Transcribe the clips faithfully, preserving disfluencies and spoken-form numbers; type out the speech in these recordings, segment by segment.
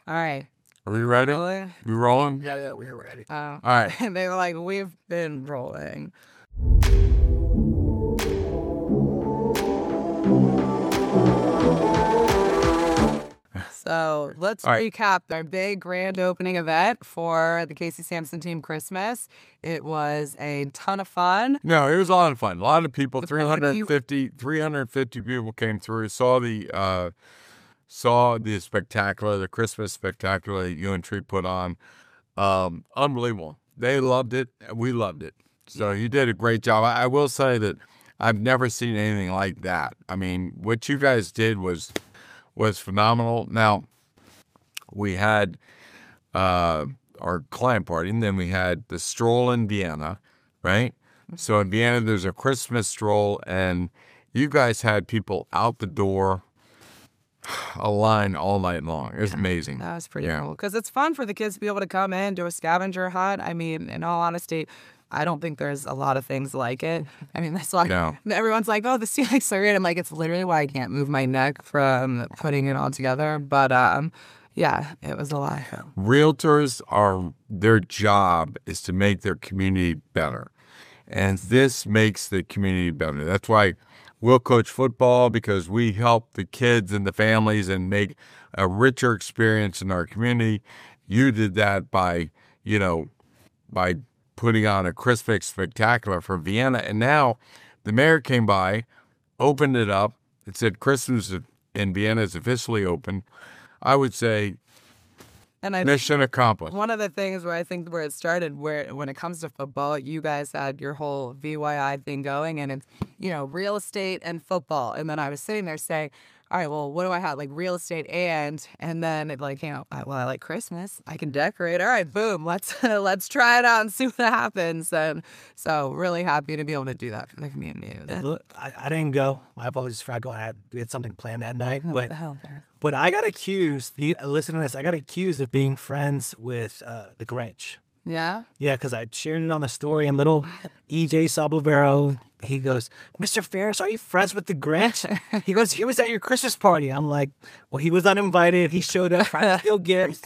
All right. Are we ready? Rolling? We rolling? Yeah, yeah, we're ready. Oh. All right. And they were like, we've been rolling. So let's All right. recap our big grand opening event for the Casey Sampson team Christmas. It was a ton of fun. No, it was a lot of fun. A lot of people, three hundred fifty, three hundred fifty people came through, saw the uh, saw the spectacular, the Christmas spectacular that you and Tree put on. Um, unbelievable. They loved it. We loved it. So you did a great job. I, I will say that I've never seen anything like that. I mean, what you guys did was was phenomenal. Now, we had uh, our client party, and then we had the stroll in Vienna, right? So in Vienna, there's a Christmas stroll, and you guys had people out the door, a line all night long. It was amazing. That was pretty Yeah. cool. Because it's fun for the kids to be able to come in, do a scavenger hunt. I mean, in all honesty, I don't think there's a lot of things like it. I mean, that's why No. everyone's like, oh, the ceiling's so great. I'm like, it's literally why I can't move my neck from putting it all together. But um, yeah, it was a lot. Realtors are, their job is to make their community better. And this makes the community better. That's why we'll coach football, because we help the kids and the families and make a richer experience in our community. You did that by, you know, by putting on a Christmas spectacular for Vienna. And now the mayor came by, opened it up. It said Christmas in Vienna is officially open. I would say And I mission accomplished. One of the things where I think where it started, where when it comes to football, you guys had your whole V Y I thing going, and it's, you know, real estate and football. And then I was sitting there saying, all right, well, what do I have? Like real estate and, and then it like, you know, I, well, I like Christmas. I can decorate. All right, boom. Let's, let's try it out and see what happens. And so really happy to be able to do that for the community. Look, I, I didn't go. My apologies for not going. I had, we had something planned that night. What But the hell there? but I got accused. You, listen to this. I got accused of being friends with uh, the Grinch. Yeah. Yeah, because I shared it on the story, and little E J Sablavero, he goes, Mister Ferris, are you friends with the Grinch? He goes, he was at your Christmas party. I'm like, well, he was uninvited. He showed up trying to steal gifts.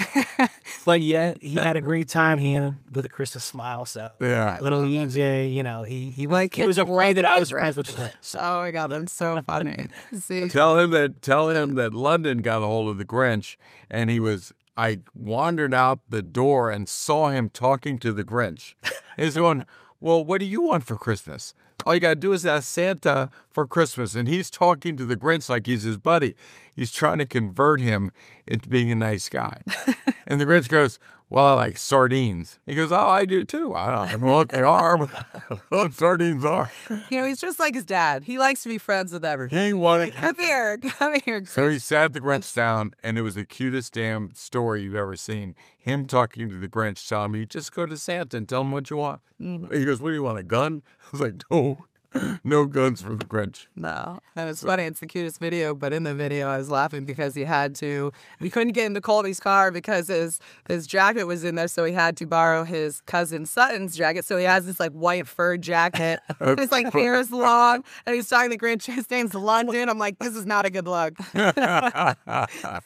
But yeah, he had a great time. He had with a Christmas smile. So Yeah. little E J, you know, he he like he was afraid that I was friends with the Grinch. Oh my God, that's so funny. See, Tell him that tell him that London got a hold of the Grinch, and he was. I wandered out the door and saw him talking to the Grinch. He's going, well, what do you want for Christmas? All you got to do is ask Santa for Christmas. And he's talking to the Grinch like he's his buddy. He's trying to convert him into being a nice guy. And the Grinch goes, well, I like sardines. He goes, oh, I do too. I don't know what they are, but what sardines are. you know, he's just like his dad. He likes to be friends with everyone. He wanted. Come here, come here. So he sat the Grinch down, and it was the cutest damn story you've ever seen. Him talking to the Grinch, telling me, just go to Santa and tell him what you want. He goes, what do you want, a gun? I was like, no, no guns for the Grinch. No. And it's funny, it's the cutest video, but in the video I was laughing because he had to, we couldn't get into Colby's car because his his jacket was in there, so he had to borrow his cousin Sutton's jacket. So he has this like white fur jacket. His like hair is long, and he's talking to the Grinch. His name's London. I'm like, this is not a good look. I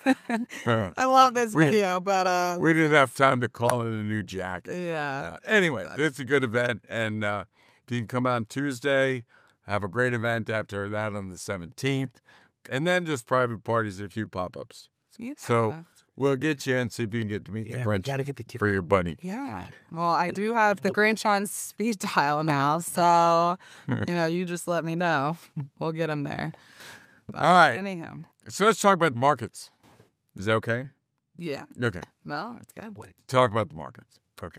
love this video, but uh, We didn't have time to call it a new jacket. yeah. Uh, anyway, it's a good event, and uh, you can come on Tuesday, have a great event after that on the seventeenth, and then just private parties, a few pop-ups. So we'll get you and see if you can get to meet the Yeah, Grinch gotta get the kid. for your buddy. Yeah. Well, I do have the Grinch on speed dial now, so, you know, you just let me know. We'll get him there. But All right. Anyhow. So let's talk about the markets. Is that okay? Yeah. Okay. No, it's good. Talk about the markets. Okay.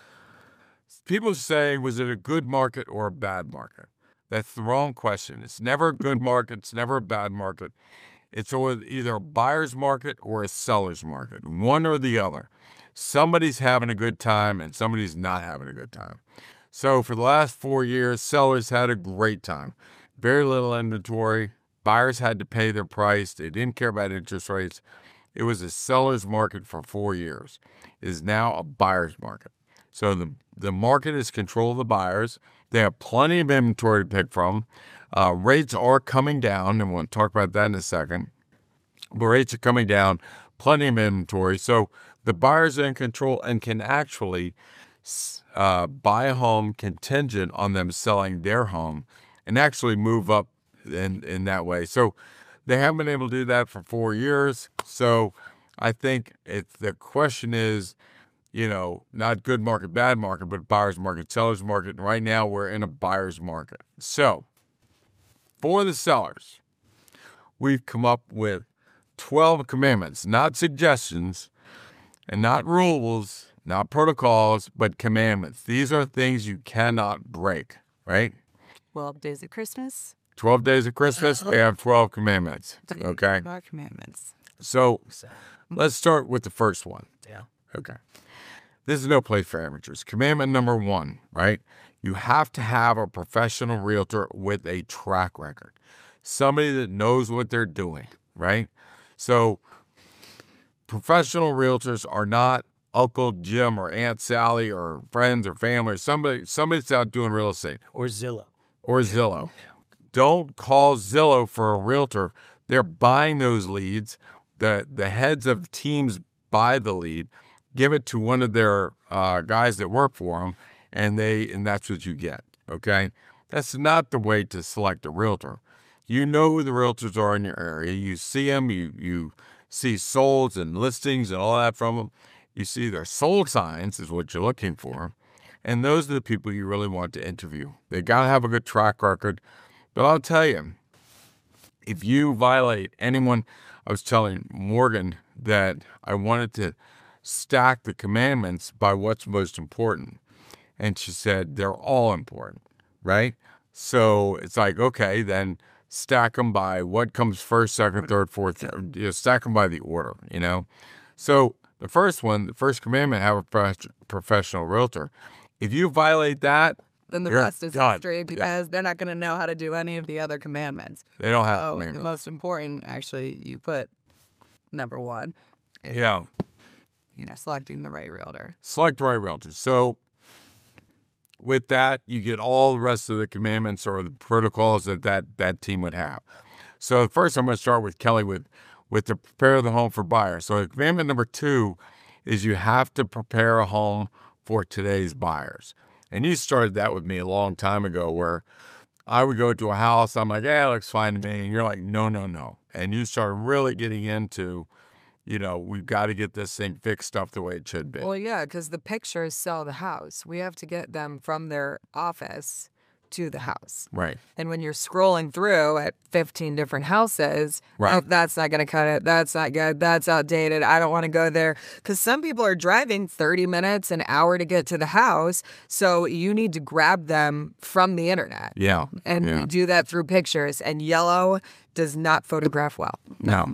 People say, was it a good market or a bad market? That's the wrong question. It's never a good market. It's never a bad market. It's always either a buyer's market or a seller's market, one or the other. Somebody's having a good time and somebody's not having a good time. So for the last four years, sellers had a great time. Very little inventory. Buyers had to pay their price. They didn't care about interest rates. It was a seller's market for four years. It is now a buyer's market. So the, the market is control of the buyers. They have plenty of inventory to pick from. Uh, rates are coming down, and we'll talk about that in a second. But rates are coming down. plenty of inventory. So the buyer's in control and can actually uh, buy a home contingent on them selling their home and actually move up in, in that way. So they haven't been able to do that for four years. So I think it's, the question is, you know, not good market, bad market, but buyer's market, seller's market. And right now we're in a buyer's market. So for the sellers, we've come up with twelve commandments, not suggestions and not rules, not protocols, but commandments. These are things you cannot break, right? twelve days of Christmas. twelve days of Christmas, we have twelve commandments, okay? Our commandments. So let's start with the first one. Yeah. Okay. This is no place for amateurs. Commandment number one, right? You have to have a professional realtor with a track record. Somebody that knows what they're doing, right? So professional realtors are not Uncle Jim or Aunt Sally or friends or family or somebody, somebody that's out doing real estate. Or Zillow. Or Zillow. Don't call Zillow for a realtor. They're buying those leads. The, the heads of teams buy the lead, give it to one of their uh, guys that work for them, and they and that's what you get, okay? That's not the way to select a realtor. You know who the realtors are in your area. You see them. You, you see solds and listings and all that from them. You see their sold signs is what you're looking for. And those are the people you really want to interview. They got to have a good track record. But I'll tell you, if you violate anyone, I was telling Morgan that I wanted to stack the commandments by what's most important. And she said, they're all important, right? So it's like, okay, then stack them by what comes first, second, third, fourth, you know, stack them by the order, you know? So the first one, the first commandment, have a prof- professional realtor. If you violate that, Then the you're rest is done. history because they're not going to know how to do any of the other commandments. They don't have Oh, the commandments. most important, actually, you put number one. Yeah. You know, selecting the right realtor. Select the right realtor. So with that, you get all the rest of the commandments or the protocols that that, that team would have. So first, I'm going to start with Kelly with, with the prepare the home for buyers. So commandment number two is you have to prepare a home for today's buyers. And you started that with me a long time ago where I would go to a house, I'm like, yeah, it looks fine to me. And you're like, no, no, no. And you started really getting into, you know, we've got to get this thing fixed up the way it should be. Well, yeah, because the pictures sell the house. We have to get them from their office to the house. Right. And when you're scrolling through at fifteen different houses, Right. oh, that's not going to cut it. That's not good. That's outdated. I don't want to go there. Because some people are driving thirty minutes, an hour to get to the house. So you need to grab them from the internet. Yeah. And yeah. we do that through pictures. And yellow does not photograph well. No.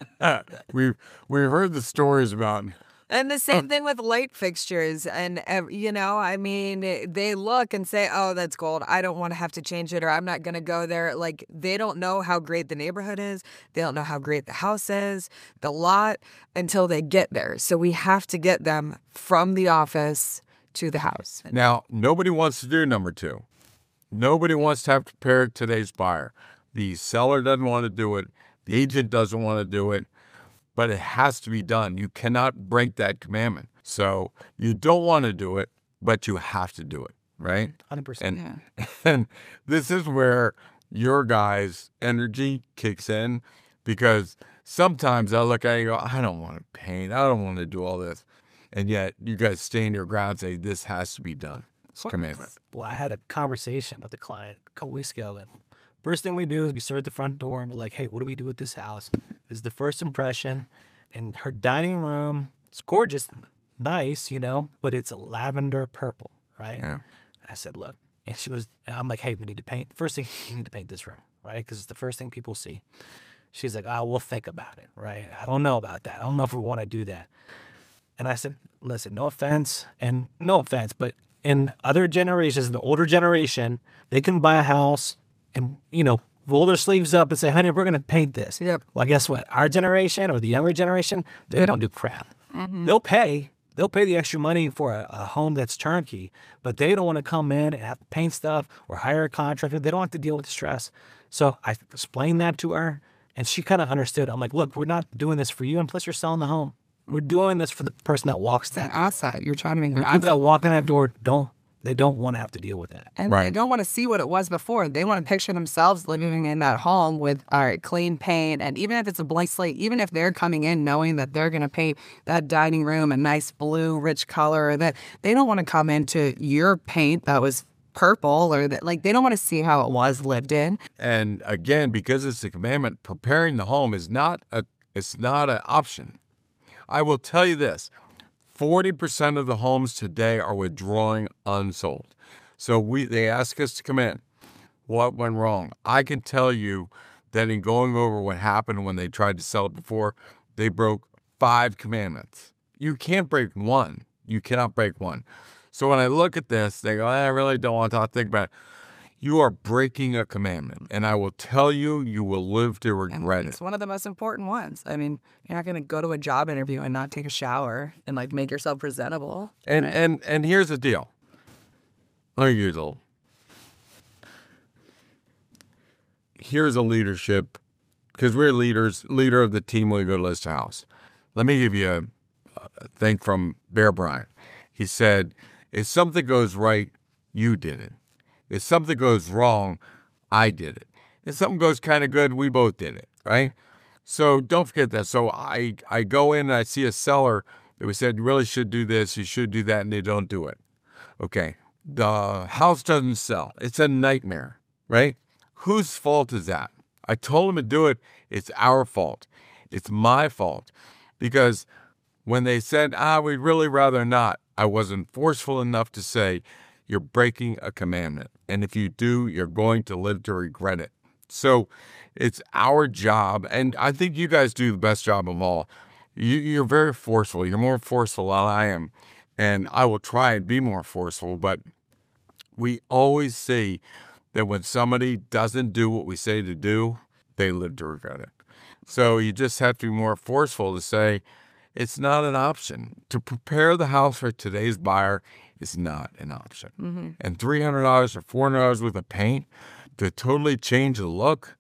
we've, we've heard the stories about, And the same thing with light fixtures. And, uh, you know, I mean, they look and say, oh, that's gold. I don't want to have to change it or I'm not going to go there. Like, they don't know how great the neighborhood is. They don't know how great the house is, the lot, until they get there. So we have to get them from the office to the house. now, nobody wants to do number two. Nobody wants to have to prepare today's buyer. The seller doesn't want to do it. The agent doesn't want to do it. But it has to be done. You cannot break that commandment. So you don't want to do it, but you have to do it, right? one hundred percent. And, Yeah. and this is where your guys' energy kicks in because sometimes I look at you and go, I don't want to paint. I don't want to do all this. And yet you guys stand your ground and say, this has to be done. It's a commandment. Well, I had a conversation with the client a couple weeks ago, and first thing we do is we start at the front door and we're like, hey, what do we do with this house? This is the first impression. And her dining room, it's gorgeous, nice, you know, but it's a lavender purple, right? Yeah. I said, look, and she was, and I'm like, hey, we need to paint. First thing, we need to paint this room, right? Because it's the first thing people see. She's like, oh, we'll think about it, right? I don't know about that. I don't know if we want to do that. And I said, listen, no offense, and no offense, but in other generations, the older generation, they can buy a house and, you know, roll their sleeves up and say, honey, we're going to paint this. Yep. Well, guess what? Our generation or the younger generation, they don't do crap. Mm-hmm. They'll pay. They'll pay the extra money for a, a home that's turnkey, but they don't want to come in and have to paint stuff or hire a contractor. They don't have to deal with the stress. So I explained that to her, And she kind of understood. I'm like, look, we're not doing this for you. And plus, you're selling the home. We're doing this for the person that walks that. Outside, you're trying to make People that walk in that door don't, they don't want to have to deal with that. And Right. they don't want to see what it was before. They want to picture themselves living in that home with all right, clean paint. And even if it's a blank slate, even if they're coming in knowing that they're going to paint that dining room a nice blue, rich color, that they don't want to come into your paint that was purple or that, like, they don't want to see how it was lived in. And again, because it's a commandment, preparing the home is not a it's not an option. I will tell you this. forty percent of the homes today are withdrawing unsold. So we they ask us to come in. What went wrong? I can tell you that in going over what happened when they tried to sell it before, they broke five commandments. You can't break one. You cannot break one. So when I look at this, they go, I really don't want to think about it. You are breaking a commandment. And I will tell you, you will live to regret It's it. one of the most important ones. I mean, you're not going to go to a job interview and not take a shower and like make yourself presentable. And and and here's the deal. Let me use a little. Here's a leadership, because we're leaders, leader of the team when we go to list a house. Let me give you a, a thing from Bear Bryant. He said, if something goes right, you did it. If something goes wrong, I did it. If something goes kind of good, we both did it, right? So don't forget that. So I, I go in and I see a seller that we said, you really should do this, you should do that, and they don't do it. Okay, the house doesn't sell. It's a nightmare, right? Whose fault is that? I told them to do it. It's our fault. It's my fault. Because when they said, ah, we'd really rather not, I wasn't forceful enough to say, you're breaking a commandment. And if you do, you're going to live to regret it. So it's our job. And I think you guys do the best job of all. You, you're very forceful. You're more forceful than I am. And I will try and be more forceful. But we always see that when somebody doesn't do what we say to do, they live to regret it. So you just have to be more forceful to say, it's not an option. To prepare the house for today's buyer is not an option. Mm-hmm. And three hundred dollars or four hundred dollars worth of paint to totally change the look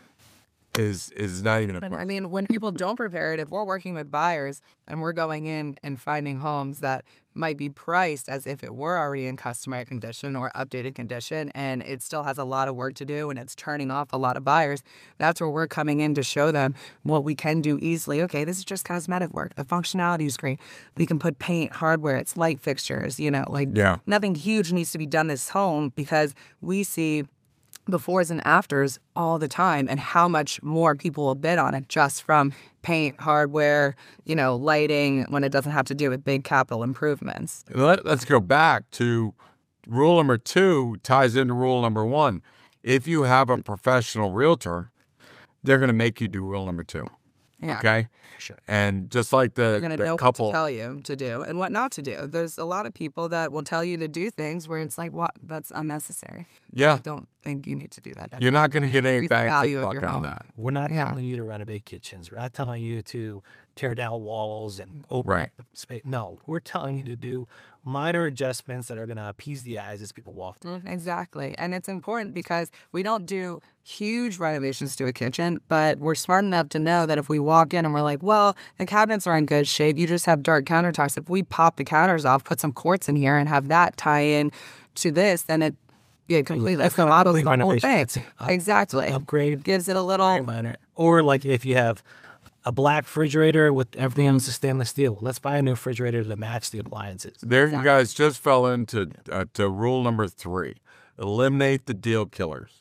is is not even a But, question. I mean, when people don't prepare it, if we're working with buyers and we're going in and finding homes that might be priced as if it were already in customary condition or updated condition, and it still has a lot of work to do and it's turning off a lot of buyers, that's where we're coming in to show them what we can do easily. Okay, this is just cosmetic work. The functionality is great. We can put paint, hardware, it's light fixtures, you know, like Yeah. nothing huge needs to be done this home because we see befores and afters all the time and how much more people will bid on it just from paint, hardware, you know, lighting when it doesn't have to do with big capital improvements. Let, let's go back to rule number two ties into rule number one. If you have a professional realtor, they're going to make you do rule number two. Yeah. Okay? Sure. And just like the, You're going to the know couple. what to tell you to do and what not to do. There's a lot of people that will tell you to do things where it's like, what? That's unnecessary. Yeah. I don't think you need to do that. You're not going to get any Increase the bang value for of buck your on home. that. We're not Yeah. telling you to renovate kitchens. We're not telling you to tear down walls and open Right. up the space. No, we're telling you to do minor adjustments that are going to appease the eyes as people walk through. Mm, Exactly. And it's important because we don't do huge renovations to a kitchen, but we're smart enough to know that if we walk in and we're like, well, the cabinets are in good shape, you just have dark countertops. If we pop the counters off, put some quartz in here and have that tie in to this, then it yeah, completely That's that's not the whole renovation. thing. That's it. Up- Exactly. Upgrade. Gives it a little minor. Or like if you have a black refrigerator with everything else is stainless steel, let's buy a new refrigerator to match the appliances. There you guys just fell into uh, to rule number three. Eliminate the deal killers.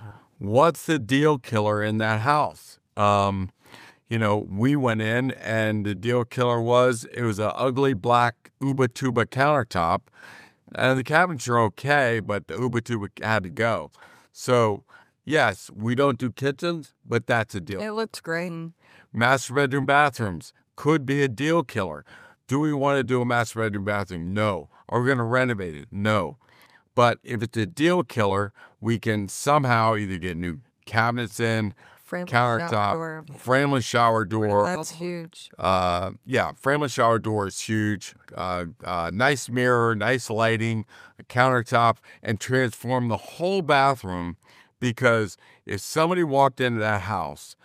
What's the deal killer in that house? Um, you know, we went in and the deal killer was it was an ugly black Uba Tuba countertop. And the cabinets are okay, but the Uba Tuba had to go. So, yes, we don't do kitchens, but that's a deal. it looks great. Master bedroom bathrooms could be a deal killer. Do we want to do a master bedroom bathroom? No. Are we going to renovate it? No. But if it's a deal killer, we can somehow either get new cabinets in, Frameless countertop, shower. frameless shower door. That's huge. Uh, yeah, frameless shower door is huge. Uh, uh, nice mirror, nice lighting, a countertop, and transform the whole bathroom. Because if somebody walked into that house,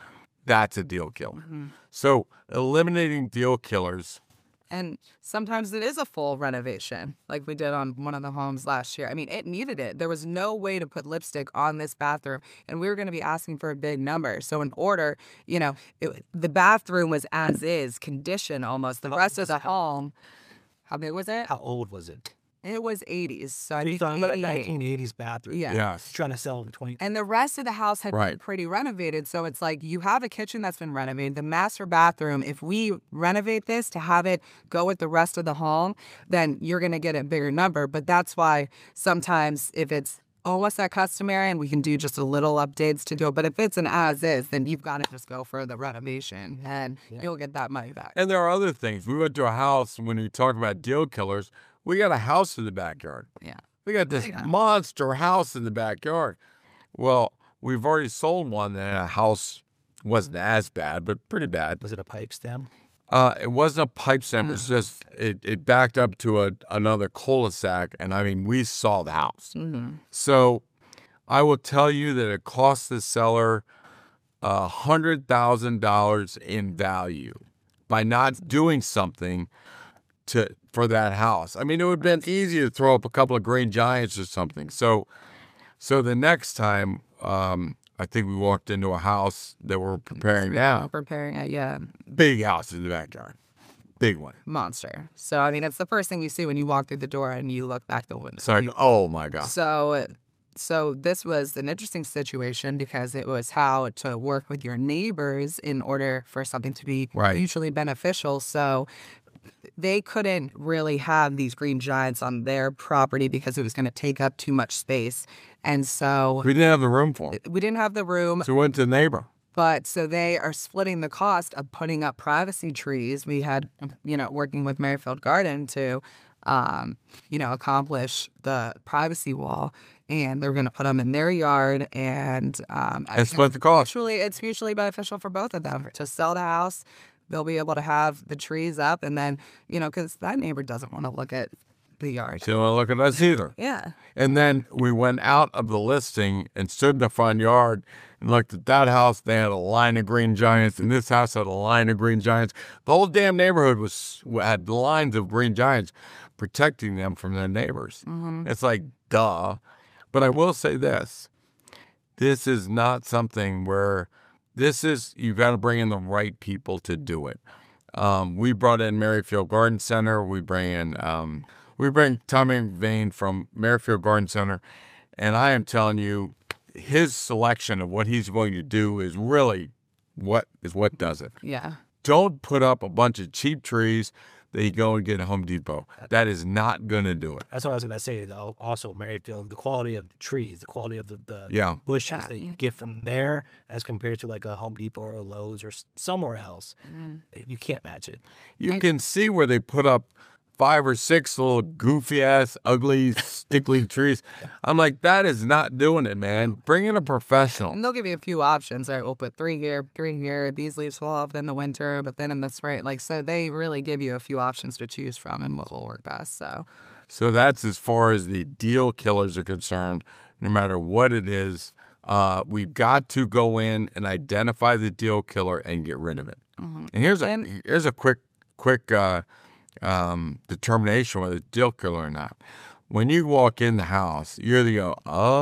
that's a deal killer. Mm-hmm. So eliminating deal killers. And sometimes it is a full renovation, like we did on one of the homes last year. I mean, it needed it. There was no way to put lipstick on this bathroom, and we were going to be asking for a big number. So in order, you know, it, the bathroom was as is, condition almost. The rest of the home, how big was it? How old was it? It was eighties. So I You think talking about a eighty-eight. nineteen eighties bathroom? Yeah. Yes. Trying to sell in twenty. And the rest of the house had Right. been pretty renovated. So it's like you have a kitchen that's been renovated. The master bathroom, if we renovate this to have it go with the rest of the home, then you're going to get a bigger number. But that's why sometimes if it's almost that customary and we can do just a little updates to do it. But if it's an as is, then you've got to just go for the renovation and you'll get that money back. And there are other things. We went to a house when we talked about deal killers. We got a house in the backyard. Yeah. We got this monster house in the backyard. Well, we've already sold one, and a house wasn't as bad, but pretty bad. Was it a pipe stem? Uh, it wasn't a pipe stem. It was just it, it backed up to a another cul-de-sac, and I mean we saw the house. Mm-hmm. So I will tell you that it cost the seller a hundred thousand dollars in value by not doing something to for that house. I mean, it would have been easy to throw up a couple of Green Giants or something. So, so the next time, um, I think we walked into a house that we're preparing now. Preparing it, yeah. Big house in the backyard, big one. Monster. So, I mean, it's the first thing you see when you walk through the door and you look back the window. So, I, oh my God. So, so this was an interesting situation because it was how to work with your neighbors in order for something to be Right. mutually beneficial. So they couldn't really have these green giants on their property because it was going to take up too much space. And so We didn't have the room for them. we didn't have the room. So we went to the neighbor. But so they are splitting the cost of putting up privacy trees. We had, you know, working with Merrifield Garden to, um, you know, accomplish the privacy wall. And they're going to put them in their yard. And um, And split the cost. Mutually, it's mutually beneficial for both of them. To sell the house, they'll be able to have the trees up. And then, you know, because that neighbor doesn't want to look at the yard. She don't want to look at us either. Yeah. And then we went out of the listing and stood in the front yard and looked at that house. They had a line of Green Giants, and this house had a line of Green Giants. The whole damn neighborhood was had lines of Green Giants protecting them from their neighbors. Mm-hmm. It's like, duh. But I will say this. This is not something where this is, you've got to bring in the right people to do it. Um, we brought in Merrifield Garden Center. We bring in, um, we bring Tommy Vane from Merrifield Garden Center. And I am telling you, his selection of what he's going to do is really what is what does it. Yeah. Don't put up a bunch of cheap trees that you go and get at Home Depot. That is not going to do it. That's what I was going to say. Though. Also, Merrifield, the quality of the trees, the quality of the, the Yeah. bushes that you get from there as compared to like a Home Depot or a Lowe's or s- somewhere else, you can't match it. You can see where they put up five or six little goofy ass, ugly, stickly trees. I'm like, that is not doing it, man. Bring in a professional. And they'll give you a few options. Right, we'll put three here, three here. These leaves fall off in the winter, but then in the spring, like so, they really give you a few options to choose from, and what will work best. So, So that's as far as the deal killers are concerned. No matter what it is, uh, we've got to go in and identify the deal killer and get rid of it. And here's a And- here's a quick quick uh, um, determination whether it's a deal killer or not. When you walk in the house, you either go,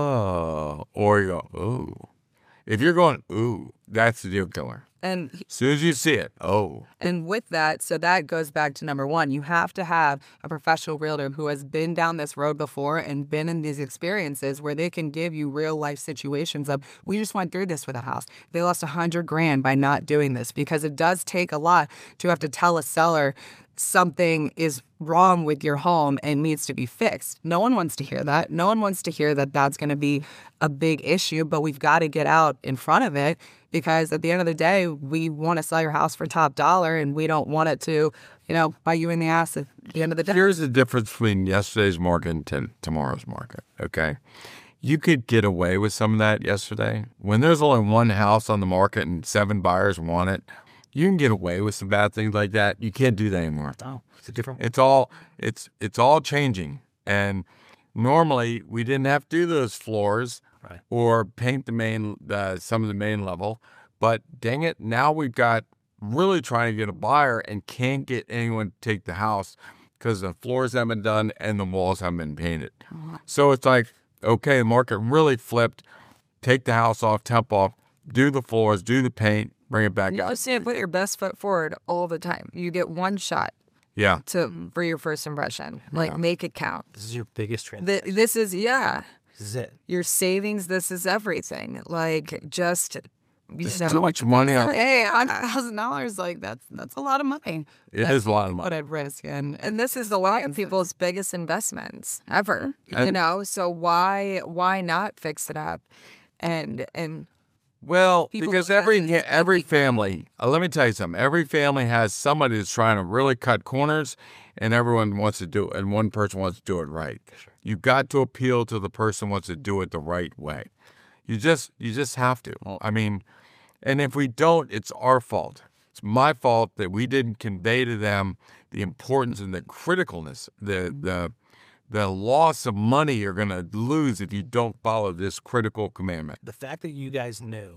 oh, or you go, ooh. If you're going, ooh, that's the deal killer. and As soon as you see it, oh. And with that, so that goes back to number one. You have to have a professional realtor who has been down this road before and been in these experiences where they can give you real life situations of, we just went through this with a house. They lost a hundred grand by not doing this, because it does take a lot to have to tell a seller something is wrong with your home and needs to be fixed. No one wants to hear that. No one wants to hear that that's going to be a big issue, but we've got to get out in front of it, because at the end of the day, we want to sell your house for top dollar, and we don't want it to, you know, bite you in the ass at the end of the day. Here's the difference between yesterday's market and t- tomorrow's market, okay? You could get away with some of that yesterday. When there's only one house on the market and seven buyers want it, you can get away with some bad things like that. You can't do that anymore. Oh, it's a different. It's all it's it's all changing. And normally we didn't have to do those floors Right. or paint the main uh, some of the main level, But dang it, now we've got really trying to get a buyer and can't get anyone to take the house because the floors haven't been done and the walls haven't been painted. So it's like, okay, the market really flipped. Take the house off, temp off, do the floors, do the paint, bring it back. You always say put your best foot forward all the time. You get one shot Yeah. to for your first impression. Like, make it count. This is your biggest transaction. Th- This is, yeah, This is it. your savings. This is everything. Like, just, you There's know, too much money on it. Hey, a thousand dollars, like that's that's a lot of money. It is a lot of money. Put at risk, and and this is a lot of people's biggest investments ever. You And- know, so why why not fix it up? And and Well, People because look at every it as every family, uh, let me tell you something. Every family has somebody who's trying to really cut corners, and everyone wants to do it, and one person wants to do it right. You've got to appeal to the person who wants to do it the right way. You just you just have to. I mean, and if we don't, it's our fault. It's my fault that we didn't convey to them the importance and the criticalness, the the the loss of money you're going to lose if you don't follow this critical commandment. The fact that you guys knew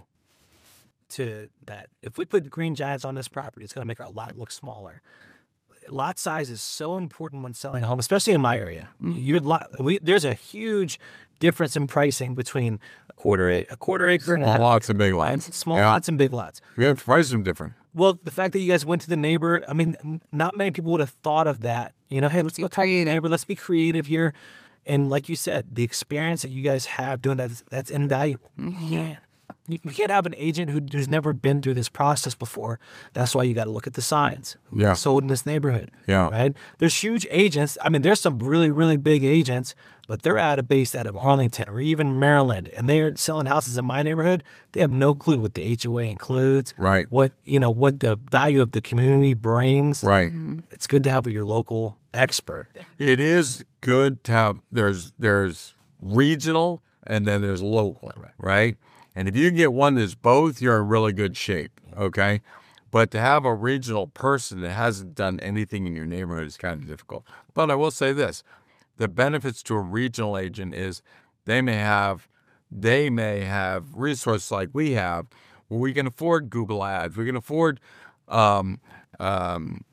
to that if we put green giants on this property, it's going to make our lot look smaller. Lot size is so important when selling a home, especially in my area. You lot, we, there's a huge difference in pricing between a quarter a, a quarter acre and a half, Lots of big lots. small Yeah. lots and big lots. We have to price them different. Well, the fact that you guys went to the neighbor, I mean, n- not many people would have thought of that. You know, hey, let's go talk to the neighbor. Let's be creative here. And like you said, the experience that you guys have doing that, that's invaluable. Yeah. You you can't have an agent who, who's never been through this process before. That's why you got to look at the signs. Yeah. Sold in this neighborhood. Yeah. Right? There's huge agents. I mean, there's some really, really big agents, but they're out of base out of Arlington or even Maryland, and they're selling houses in my neighborhood. They have no clue what the H O A includes. Right. What, you know, what the value of the community brings. Right. It's good to have your local expert. It is good to have, there's, there's regional and then there's local, right? And if you can get one that's both, you're in really good shape, okay? But to have a regional person that hasn't done anything in your neighborhood is kind of difficult. But I will say this, the benefits to a regional agent is they may have, they may have resources like we have where we can afford Google ads, we can afford um, um,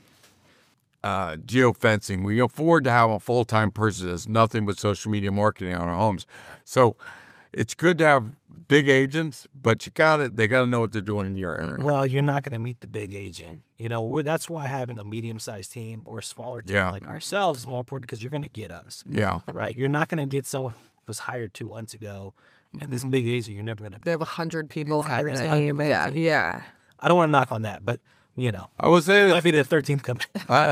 uh, geofencing. We can afford to have a full-time person that does nothing but social media marketing on our homes. So it's good to have big agents, but you got to they got to know what they're doing in your area. Well, you're not going to meet the big agent. You know, we're, that's why having a medium-sized team or a smaller team Yeah. like ourselves is more important because you're going to get us. Yeah. Right? You're not going to get someone who was hired two months ago, and this big agent, you're never going to. they have a hundred people hired. yeah, yeah. I don't want to knock on that, but, you know, I would say might be the thirteenth company.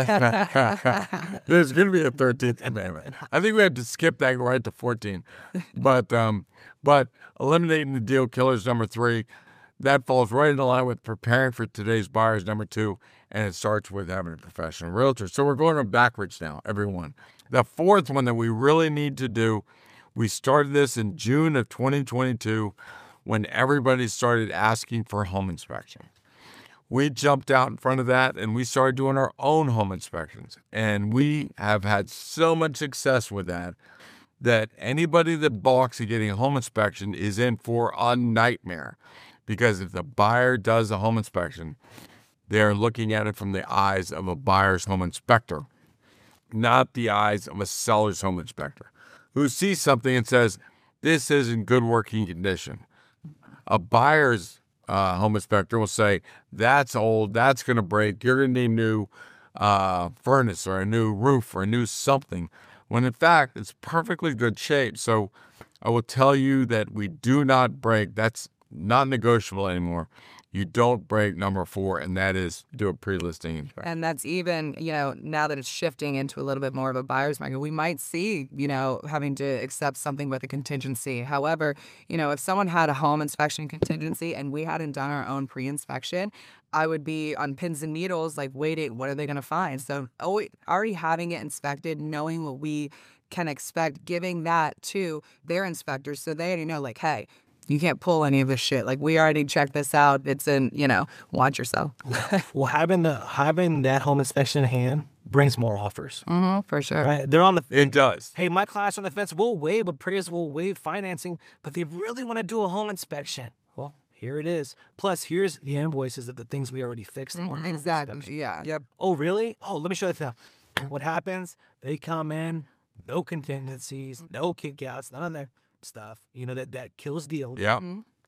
there's going to be a thirteenth amendment. I think we have to skip that right to fourteen. But um, but eliminating the deal killers, number three, that falls right in line with preparing for today's buyers, number two, and it starts with having a professional realtor. So we're going backwards now, everyone. The fourth one that we really need to do, we started this in June of twenty twenty-two when everybody started asking for home inspection. We jumped out in front of that and we started doing our own home inspections. And we have had so much success with that that anybody that balks at getting a home inspection is in for a nightmare. Because if the buyer does a home inspection, they're looking at it from the eyes of a buyer's home inspector, not the eyes of a seller's home inspector, who sees something and says, this is in good working condition. A buyer's uh, home inspector will say, that's old, that's going to break, you're going to need a new uh, furnace or a new roof or a new something, when in fact, it's perfectly good shape. So I will tell you that we do not break. That's not negotiable anymore. You don't break number four, and that is do a pre-listing inspection. And that's even, you know, now that it's shifting into a little bit more of a buyer's market, we might see, you know, having to accept something with a contingency. However, you know, if someone had a home inspection contingency and we hadn't done our own pre-inspection, I would be on pins and needles, like waiting, what are they going to find? So oh, already having it inspected, knowing what we can expect, giving that to their inspectors so they already know, like, hey, you can't pull any of this shit. Like, we already checked this out. It's in, you know, watch yourself. Well, having the having that home inspection in hand brings more offers. Mm-hmm, for sure. Right? They're on the It does. hey, my client's on the fence. We'll waive appraisal, we'll waive financing, but they really want to do a home inspection. Well, Here it is. Plus, here's the invoices of the things we already fixed. Exactly. Yeah. Yep. Oh, really? Oh, let me show you this now. What happens? They come in, no contingencies, no kickouts, none of that stuff. You know, that, that kills deals. Yeah.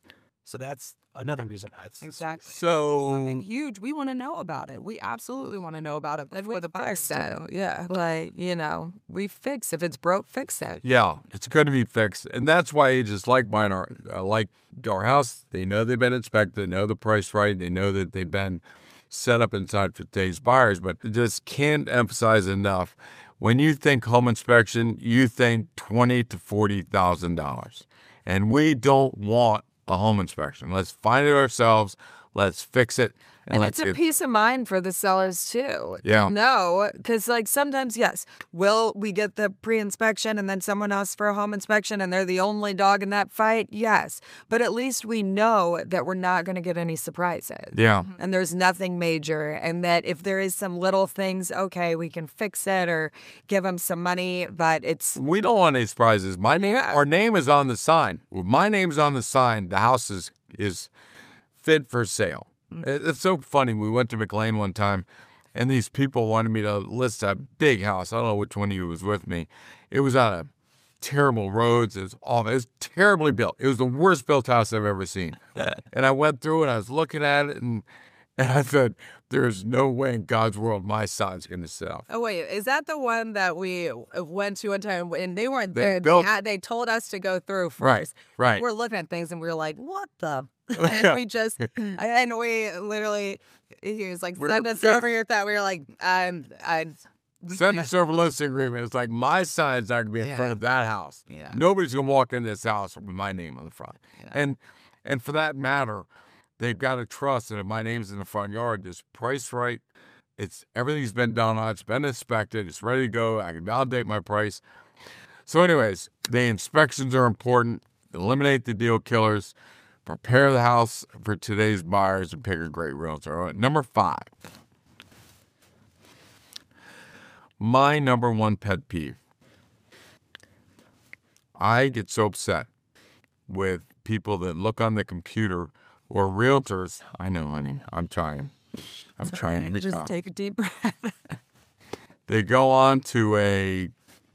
So that's another reason. That's, Exactly. So Huge. We want to know about it. We absolutely want to know about it. That's what the buyers So, yeah, like, you know, we fix. If it's broke, fix it. yeah, it's going to be fixed, and that's why agents like mine are uh, like our house. They know they've been inspected, they know the price right, they know that they've been set up inside for today's buyers. But I just can't emphasize enough. When you think home inspection, you think twenty to forty thousand dollars, and we don't want a home inspection. Let's find it ourselves. Let's fix it. And let's it's a get- peace of mind for the sellers too. Yeah. No, because like sometimes, yes, will we get the pre-inspection and then someone asks for a home inspection and they're the only dog in that fight? Yes. But at least we know that we're not going to get any surprises. Yeah. And there's nothing major. And that if there is some little things, okay, we can fix it or give them some money, but it's We don't want any surprises. My name, our name is on the sign. When my name's on the sign, the house is, is fit for sale. It- It's so funny. We went to McLean one time, and these people wanted me to list a big house. I don't know which one of you was with me. It was on a terrible roads. It was awful. It was terribly built. It was the worst built house I've ever seen. And I went through and I was looking at it, and and I said, "There's no way in God's world my son's going to sell." Oh wait, is that the one that we went to one time and they weren't They there? They, built- had, they told us to go through first. Right, right. We're looking at things and we were like, "What the?" And we just and we literally he was like, "Send us over your thought." We were like, "I'm I'm." Send us over listing agreement. It's like my sign's not going to be in Yeah. front of that house. Yeah. Nobody's going to walk in this house with my name on the front. And and for that matter, they've got to trust that if my name's in the front yard, it's priced right. It's everything's been done on. It's been inspected. It's ready to go. I can validate my price. So, anyways, the inspections are important. Eliminate the deal killers. Prepare the house for today's buyers and pick a great realtor. All right, number five. My number one pet peeve. I get so upset with people that look on the computer or realtors. I know, honey. I'm trying. I'm trying. just take a deep breath. They go on to a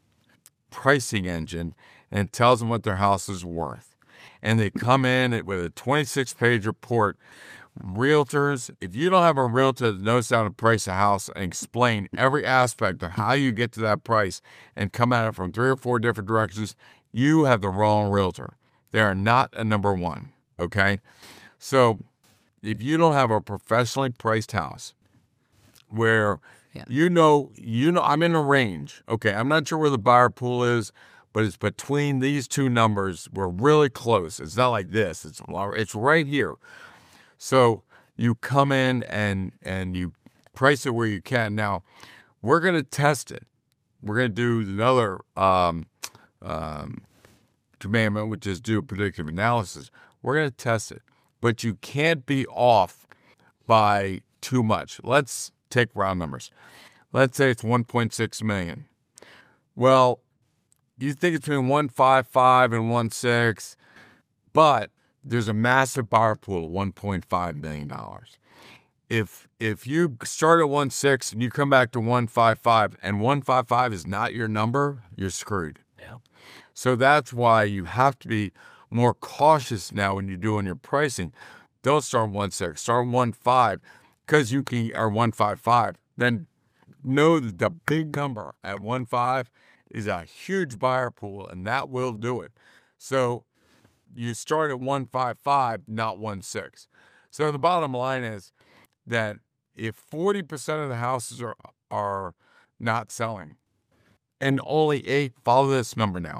pricing engine and it tells them what their house is worth. And they come in with a twenty-six page report. Realtors, if you don't have a realtor that knows how to price a house and explain every aspect of how you get to that price and come at it from three or four different directions, you have the wrong realtor. They are not a number one, okay? So if you don't have a professionally priced house where Yeah. you know, you know, I'm in a range. Okay, I'm not sure where the buyer pool is, but it's between these two numbers. We're really close. It's not like this. It's it's right here. So you come in and and you price it where you can. Now, we're going to test it. We're going to do another um, um, commandment, which is do predictive analysis. We're going to test it, but you can't be off by too much. Let's take round numbers. Let's say it's one point six million. Well, you think it's between one point five five and one point six, but there's a massive buyer pool of one point five million dollars. If if you start at one point six and you come back to one point five five and one point five five is not your number, you're screwed. Yeah. So that's why you have to be more cautious now when you're doing your pricing. Don't start one point six, start one point five because you can, or one point five five. Then know that the big number at one point five is a huge buyer pool, and that will do it. So you start at one point five five, not one point six. So the bottom line is that if forty percent of the houses are are not selling, and only eight, follow this number now,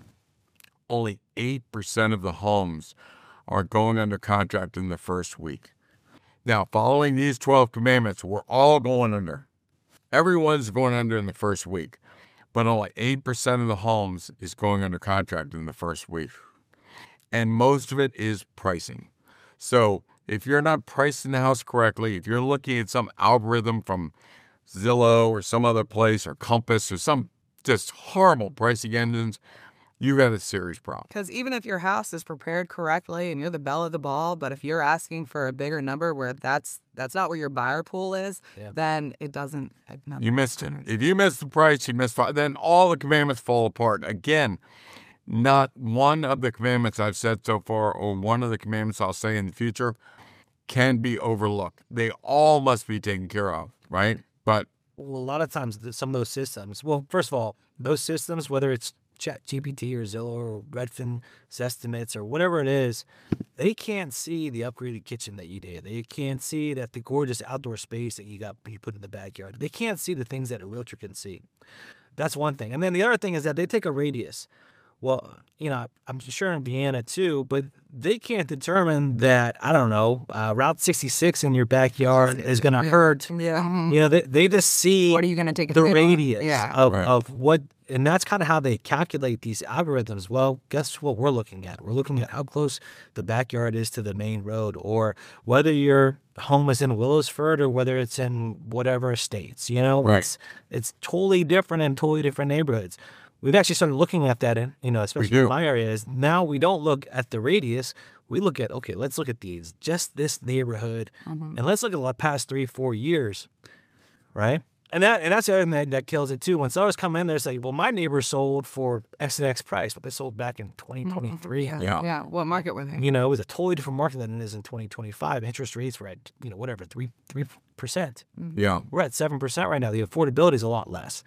only eight percent of the homes are going under contract in the first week. Now, following these twelve commandments, we're all going under. Everyone's going under in the first week, but only eight percent of the homes is going under contract in the first week. And most of it is pricing. So if you're not pricing the house correctly, if you're looking at some algorithm from Zillow or some other place or Compass or some just horrible pricing engines, you got a serious problem. Because even if your house is prepared correctly and you're the belle of the ball, but if you're asking for a bigger number where that's that's not where your buyer pool is, Yeah. then it doesn't. You missed it. If you missed the price, you missed five. Then all the commandments fall apart. Again, not one of the commandments I've said so far, or one of the commandments I'll say in the future, can be overlooked. They all must be taken care of, right? But Well, a lot of times, th- some of those systems, well, first of all, those systems, whether it's Chat G P T or Zillow or Redfin, Zestimates or whatever it is, they can't see the upgraded kitchen that you did. They can't see that the gorgeous outdoor space that you got you put in the backyard. They can't see the things that a realtor can see. That's one thing. And then the other thing is that they take a radius. Well, you know, I'm sure in Vienna too, but they can't determine that, I don't know, uh, Route sixty-six in your backyard is going to hurt. Yeah. You know, they, they just see What are you going to take a the hit on? radius Yeah. of, Right. of what, and that's kind of how they calculate these algorithms. Well, guess what we're looking at? We're looking at how close the backyard is to the main road, or whether your home is in Willowsford or whether it's in whatever estates. You know, Right. it's it's totally different in totally different neighborhoods. We've actually started looking at that in, you know, especially do. in my area. Is now we don't look at the radius. We look at, okay, let's look at these, just this neighborhood, and let's look at the past three, four years, right? And that and that's the other thing that, that kills it too. When sellers come in, they're saying, well, my neighbor sold for X and X price, but they sold back in twenty twenty-three. Yeah. Yeah. Yeah. What market were they? You know, it was a totally different market than it is in twenty twenty-five. Interest rates were at, you know, whatever, three three percent. yeah, We're at seven percent right now. The affordability is a lot less.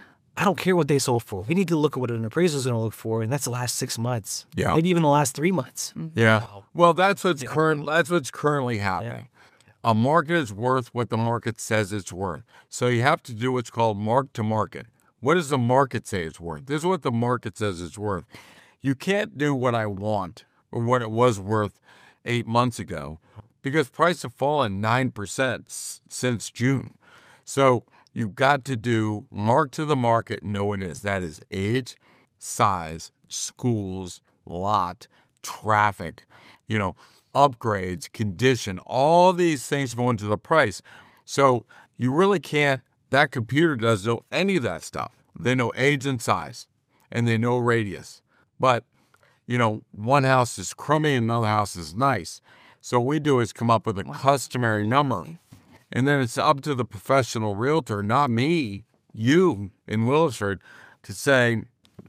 I don't care what they sold for. We need to look at what an appraiser is going to look for, and that's the last six months. Yeah. Maybe even the last three months. yeah. Well, that's what's current. That's what's currently happening. A market is worth what the market says it's worth. So you have to do what's called mark to market. What does the market say it's worth? This is what the market says it's worth. You can't do what I want or what it was worth eight months ago because prices have fallen nine percent s- since June. So you've got to do mark to the market, know what it is. That is age, size, schools, lot, traffic, you know, upgrades, condition, all these things go into the price. So you really can't, that computer doesn't know any of that stuff. They know age and size, and they know radius. But, you know, one house is crummy and another house is nice. So what we do is come up with a customary number. And then it's up to the professional realtor, not me, you in Willowsford, to say,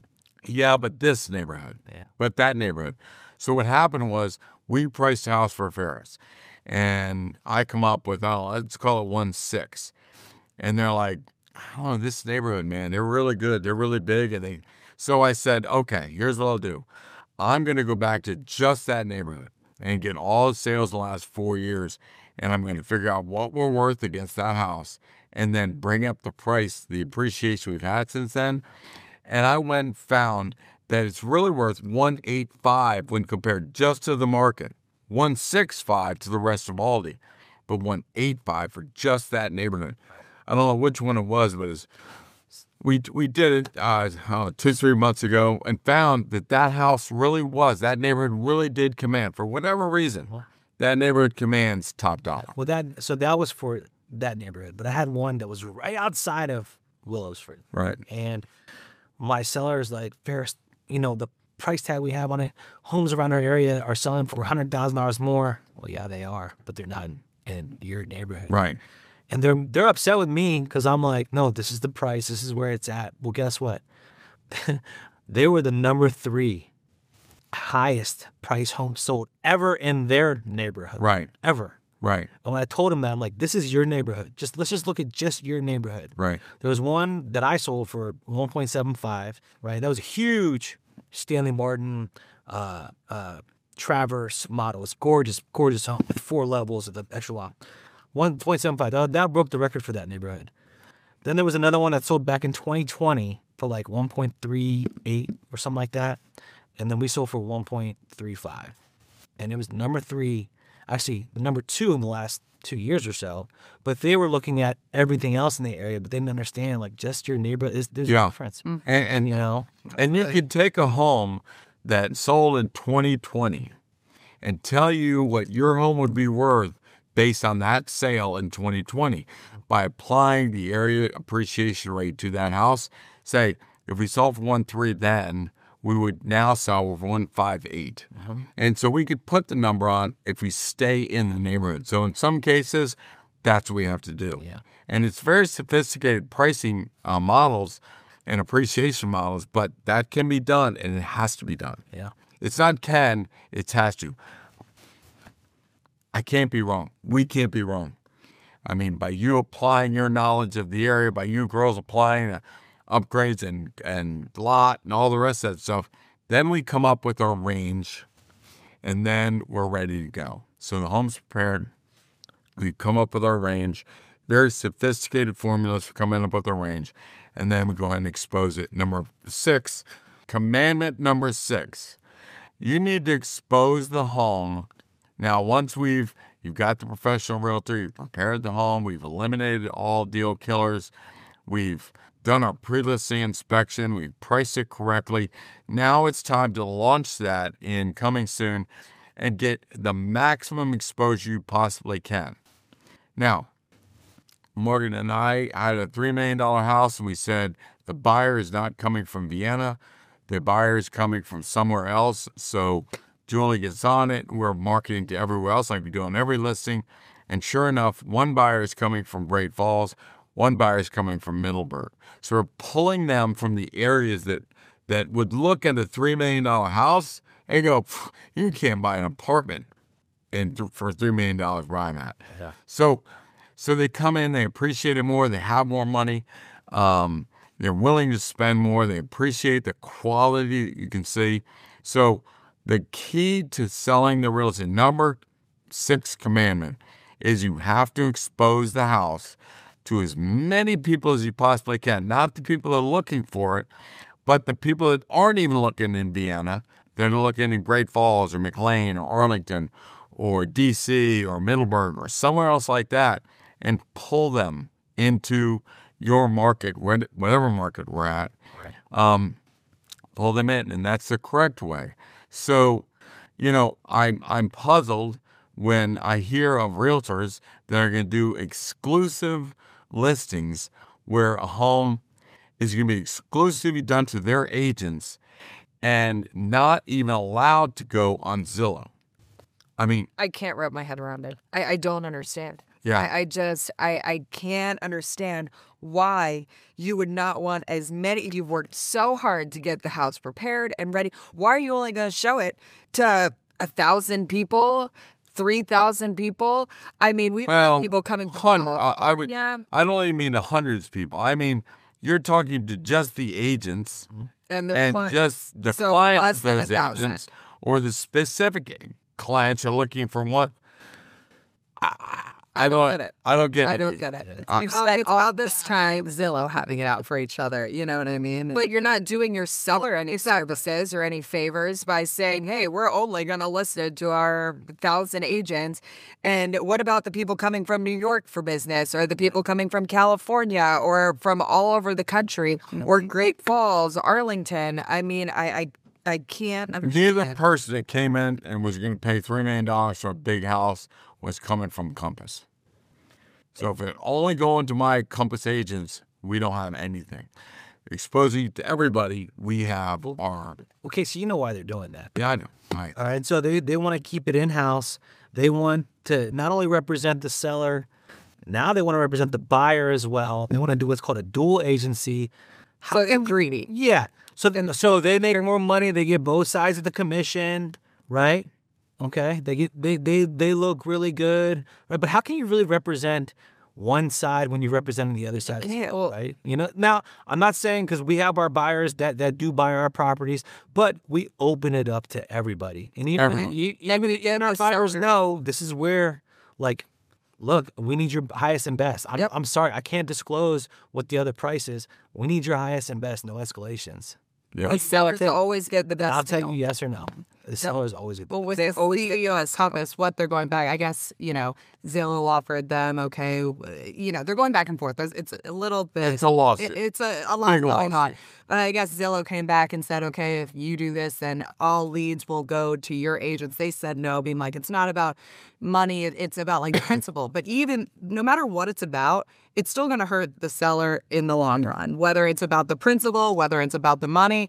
yeah, but this neighborhood, Yeah. but that neighborhood. So what happened was we priced a house for Ferris, and I come up with, oh, let's call it one six. And they're like, oh, this neighborhood, man, they're really good. They're really big. And they, so I said, okay, here's what I'll do. I'm going to go back to just that neighborhood and get all the sales in the last four years. And I'm going to figure out what we're worth against that house and then bring up the price, the appreciation we've had since then. And I went and found that it's really worth one eighty-five when compared just to the market, one sixty-five to the rest of Aldi, but one eighty-five for just that neighborhood. I don't know which one it was, but it's, we we did it uh, oh, two, three months ago and found that that house really was, that neighborhood really did command, for whatever reason, that neighborhood commands top dollar. Well, that so that was for that neighborhood, but I had one that was right outside of Willowsford. Right. And my seller is like, Ferris, you know, the price tag we have on it, homes around our area are selling for one hundred thousand dollars more. Well, yeah, they are, but they're not in, in your neighborhood. Right. And they're they're upset with me because I'm like, no, this is the price. This is where it's at. Well, guess what? They were the number three highest price home sold ever in their neighborhood. Right. Ever. Right. And when I told him that, I'm like, this is your neighborhood. Just let's just look at just your neighborhood. Right. There was one that I sold for one point seven five, right? That was a huge Stanley Martin uh, uh, Traverse model. It's gorgeous, gorgeous home with four levels of the echelon. one point seven five. That, that broke the record for that neighborhood. Then there was another one that sold back in twenty twenty for like one point three eight or something like that. And then we sold for one point three five. And it was number three, actually the number two in the last two years or so. But they were looking at everything else in the area, but they didn't understand, like, just your neighborhood, is there's Yeah. a difference. And, and You know? And you could take a home that sold in twenty twenty and tell you what your home would be worth based on that sale in twenty twenty by applying the area appreciation rate to that house. Say, if we sold for one three then, we would now sell for one fifty-eight. And so we could put the number on if we stay in the neighborhood. So in some cases, that's what we have to do. Yeah. And it's very sophisticated pricing uh, models and appreciation models, but that can be done, and it has to be done. Yeah. It's not can, it has to. I can't be wrong. We can't be wrong. I mean, by you applying your knowledge of the area, by you girls applying uh, upgrades and, and lot and all the rest of that stuff, then we come up with our range, and then we're ready to go. So the home's prepared. We come up with our range. Very sophisticated formulas for coming up with our range. And then we go ahead and expose it. Number six, commandment number six. You need to expose the home. Now, once we've, you've got the professional realtor, you've prepared the home, we've eliminated all deal killers, we've done our pre-listing inspection, we've priced it correctly. Now it's time to launch that in coming soon and get the maximum exposure you possibly can. Now, Morgan and I had a three million dollars house, and we said the buyer is not coming from Vienna. The buyer is coming from somewhere else. So Julie gets on it. We're marketing to everywhere else like we do on every listing. And sure enough, one buyer is coming from Great Falls. One buyer is coming from Middleburg. So we're pulling them from the areas that, that would look at a three million dollars house and go, you can't buy an apartment in, for three million dollars where I'm at. Yeah. So So they come in, they appreciate it more, they have more money, um, they're willing to spend more, they appreciate the quality that you can see. So the key to selling the real estate, number six commandment, is you have to expose the house to as many people as you possibly can. Not the people that are looking for it, but the people that aren't even looking in Vienna, that are looking in Great Falls or McLean or Arlington or D C or Middleburg or somewhere else like that, and pull them into your market, whatever market we're at, Right. um, pull them in, and that's the correct way. So, you know, I'm, I'm puzzled when I hear of realtors that are going to do exclusive listings where a home is going to be exclusively done to their agents and not even allowed to go on Zillow. I mean, I can't wrap my head around it. I, I don't understand. Yeah. I, I just, I, I can't understand why you would not want as many. You've worked so hard to get the house prepared and ready. Why are you only going to show it to a thousand people, three thousand people? I mean, we well, have people coming. Hun, I, I would. Yeah. I don't even mean the hundreds of people. I mean, you're talking to just the agents And, the and cli- just the So clients less of than a those thousand. agents or the specific clients are looking for what. I, I don't. get it. I don't get. I it. don't get it. Uh, It's like all this time Zillow having it out for each other. You know what I mean? But you're not doing your seller any services or any favors by saying, hey, we're only going to list it to our thousand agents. And what about the people coming from New York for business or the people coming from California or from all over the country or Great Falls, Arlington? I mean, I, I, I can't Neither understand. person that came in and was going to pay three million dollars for a big house was coming from Compass. So if it only going to my Compass agents, we don't have anything. Exposing it to everybody, we have our. Okay, so you know why they're doing that. Yeah, I know. Right. All right, so they, they want to keep it in-house. They want to not only represent the seller, now they want to represent the buyer as well. They want to do what's called a dual agency. So I'm greedy. Yeah. So then, so they make more money. They get both sides of the commission, right? Okay. They get they they they look really good, right? But how can you really represent one side when you're representing the other side, Yeah, well- right? You know. Now, I'm not saying because we have our buyers that that do buy our properties, but we open it up to everybody, and you, Everyone. you, you, you, you know, buyers know this is where, like, look, we need your highest and best. I'm, Yep. I'm sorry, I can't disclose what the other price is. We need your highest and best, no escalations. Yeah. Sellers always get the best. I'll tell deal. you yes or no. The seller is always a Well, with this, you know, as Compass, what they're going back, I guess, you know, Zillow offered them, okay, you know, they're going back and forth. There's- It's a little bit. It's a lawsuit. It, it's a, a lot Big going on. lawsuit. But I guess Zillow came back and said, okay, if you do this, then all leads will go to your agents. They said no, being like, it's not about money. It, it's about like principle. But even no matter what it's about, it's still going to hurt the seller in the long run, whether it's about the principle, whether it's about the money.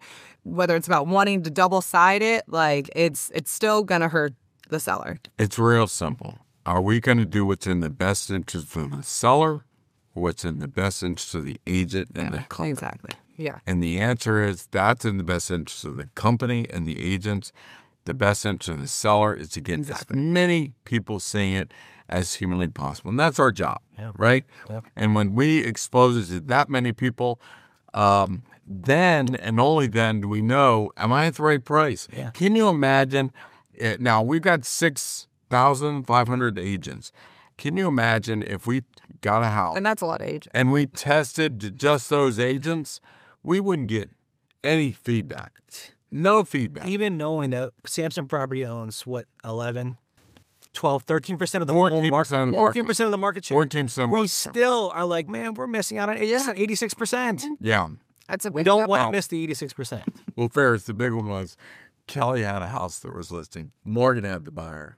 whether it's about wanting to double side it, like it's it's still gonna hurt the seller. It's real simple. Are we going to do what's in the best interest of the seller, or what's in the best interest of the agent and the company? Exactly. Yeah. And the answer is that's in the best interest of the company and the agents. The best interest of the seller is to get Exactly. as many people seeing it as humanly possible. And that's our job, Yeah. right? Yeah. And when we expose it to that many people, um, then and only then do we know, am I at the right price? Yeah. Can you imagine? It, now, we've got six thousand five hundred agents. Can you imagine if we got a house And that's a lot of age. and we tested just those agents, we wouldn't get any feedback. No feedback. Even knowing that Samson Property owns what eleven, twelve, thirteen percent of the fourteen fourteen percent of the market share. fourteen percent. We still are like, man, we're missing out on eighty-six percent. Yeah. That's a We don't want Wow. to miss the eighty-six percent. Well, Ferris, the big one was Kelly had a house that was listing. Morgan had the buyer.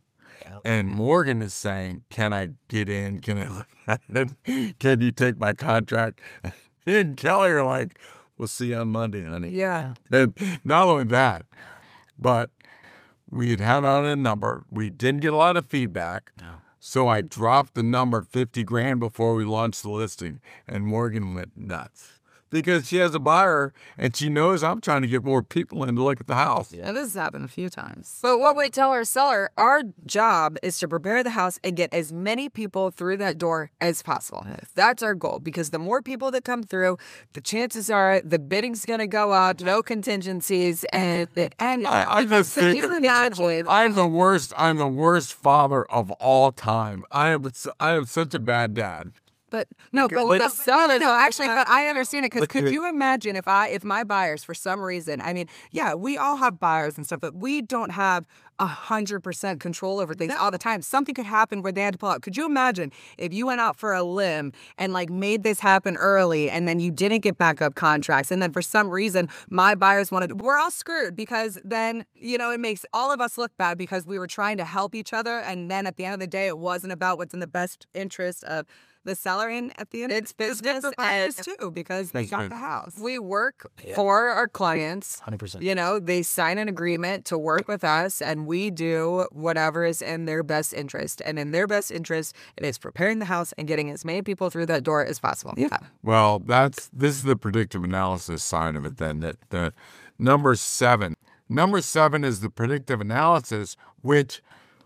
And Morgan is saying, can I get in? Can I look at it? Can you take my contract? And Kelly are like, we'll see you on Monday, honey. Yeah. And not only that, but we had had on a number. We didn't get a lot of feedback. No. So I dropped the number fifty grand before we launched the listing. And Morgan went nuts because she has a buyer and she knows I'm trying to get more people in to look at the house. Yeah, this has happened a few times. But what we tell our seller, our job is to prepare the house and get as many people through that door as possible. That's our goal, because the more people that come through, the chances are the bidding's going to go up, no contingencies, and and I, I just think I'm the worst. I'm the worst father of all time. I am. I am such a bad dad. But no, but, But- the seller, no, actually, but I understand it because But could you're- you imagine if I, if my buyers, for some reason, I mean, yeah, we all have buyers and stuff, but we don't have a hundred percent control over things all the time. Something could happen where they had to pull out. Could you imagine if you went out for a limb and like made this happen early, and then you didn't get backup contracts, and then for some reason my buyers wanted, we're all screwed, because then you know it makes all of us look bad because we were trying to help each other, and then at the end of the day, it wasn't about what's in the best interest of the seller, and at the end, It's business as as- too, because they got the house. we work for our clients. one hundred percent. You know, they sign an agreement to work with us, and we do whatever is in their best interest. And in their best interest, it is preparing the house and getting as many people through that door as possible. Yeah. Well, that's this is the predictive analysis side of it. Then that the number seven, number seven is the predictive analysis, which